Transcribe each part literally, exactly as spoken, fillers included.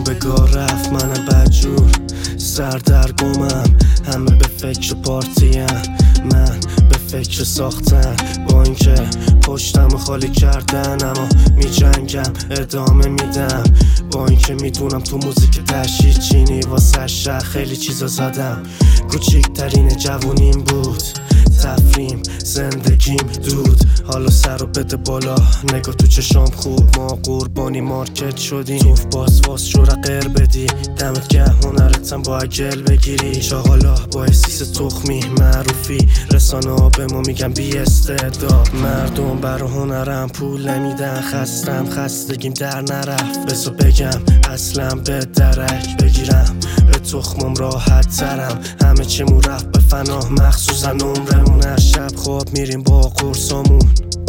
بگاه رفت منم بدجور سردرگمم، همه به فکر پارتیم، من به فکر ساختن با اینکه پشتم خالی کردن، اما می جنگم ادامه میدم با اینکه میدونم تو موزیک تشییع چینی واسه شهر خیلی چیزا زدم. کوچیکترین جوونیم بود، تفریم زندگیم دود، حالا سر رو بده بالا نگاه تو چشام خوب، ما قربانی مارکت شدیم، توف باز باز شو رقر بدی، دمت گه هنرتم با گل بگیری، شاغالا با احسیس تخمی معروفی، رسانه ها به ما میگن بی استعداد، مردم برا هنرم پول نمیدن، خستم خستگیم در نرفت، بسو بگم اصلا به درک بگیرم، به تخمم راحت ترم، همه چیمون رفت به فنا، مخصوصا عمرمون، هر شب خواب میریم با قرصامون.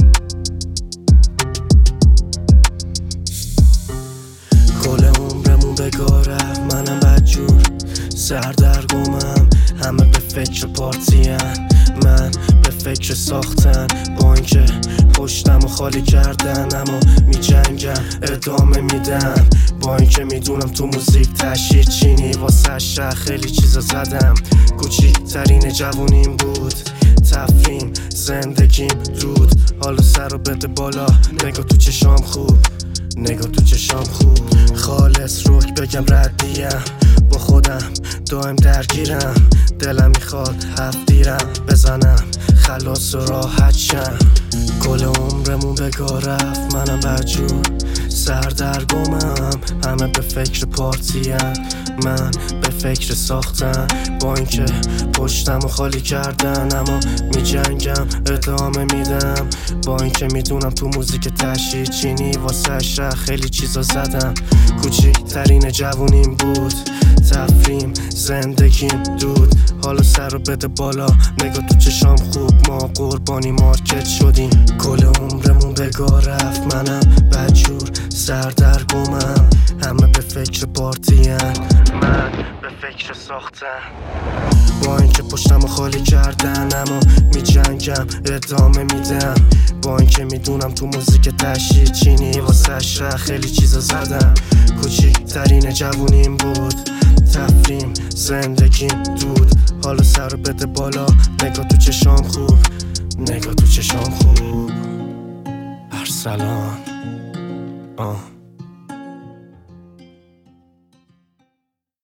کل عمرمون بگاه رفت منم بدجور سردرگمم، همه به فکر پارتیم، من به فکر ساختن با اینکه پشتم و خالی کردن، اما می جنگم ادامه میدم با اینکه میدونم تو موزیک تشییع چینی واسه شهر خیلی چیزا زدم. کوچیکترین جوونیم بود، تفریم زندگیم دود، حالا سر رو بده بالا نگاه تو چشام خوب، نگاه تو چشام خوب، خالص روک بگم ردیم با خودم دائم درگیرم، دلم میخواد هفت دیرم بزنم خلاص و راحت شم. کل عمرمون بگاه رفت منم بدجور سردرگمم، همه به فکر پارتیم، من به فکر ساختن با اینکه پشتم و خالی کردن، اما می جنگم ادامه میدم با اینکه میدونم تو موزیک تشییع چینی واسه شهر خیلی چیزا زدم. کوچیکترین جوونیم بود، تفریم زندگیم دود، حالا سر رو بده بالا نگاه تو چشام خوب، ما قربانی مارکت شدیم. کل عمرمون بگاه رفت منم بدجور سردرگمم، همه به فکر پارتیم، من به فکر ساختن با اینکه پشتم خالی کردن، اما می جنگم ادامه میدم با اینکه میدونم تو موزیک تشییع چینی واسه شهر خیلی چیزا زدم. کوچیکترین جوونیم بود، تفریم زندگیم دود، حالا سر رو بده بالا نگاه تو چشام خوب، نگاه تو چشام خوب. ارسلان آه